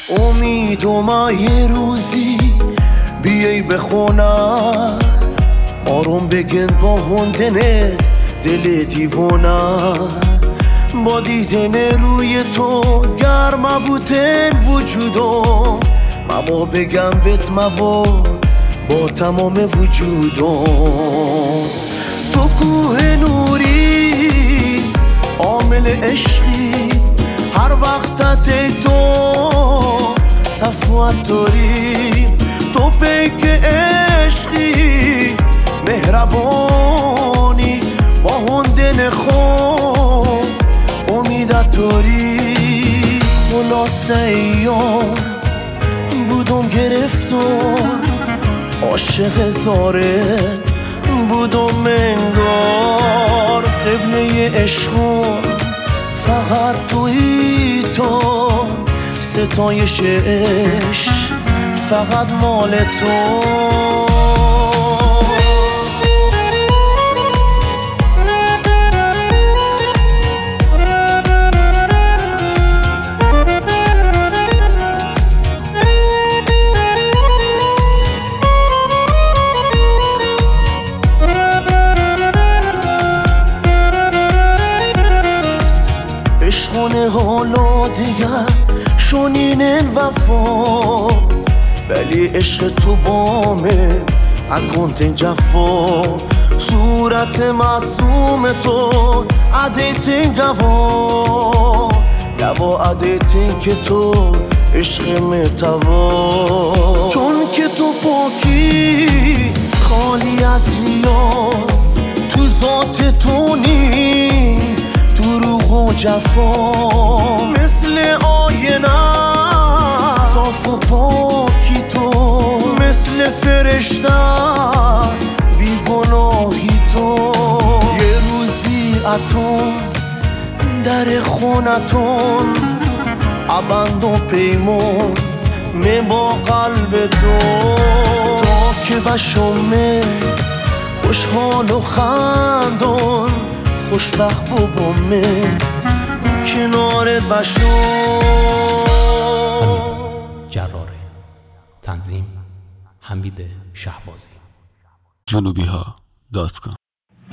امیدم یه روزی بیای بخونم آروم بگن با هندنت دل دیوونه با دیدن روی تو گرم بودن وجودم مبا بگم بهت مبا با تمام وجودم تو کوه نوری عامل عشقی هر وقتت ای تو صفوت داری تو پیک عشقی مهربانی با هندن خوب امیدت داری خلاصه یار بودم گرفتار عاشق زارت بودم انگار قبله عشقم فقط تویی تو ستایش عشق فقط مال تو عشقانه حالا دیگر شونین وفا ولی عشق تو بامه اکنتن جفا صورت معصوم تو عدیتن گوا عدیتن که تو عشق متوا چون که تو پاکی خالی از ریا تو ذات تو نی دروغ و جفا مثل آینه صاف و پاکی تو مثل فرشته بیگناهی تو یه روزی اتون در خونتون ابند و پیمون من با قلب تو تا که بشمه خوشحال و خندون خوشبخت بومه کنارت بشو جراره تنظیم حمید شهبازی جنوبیها.com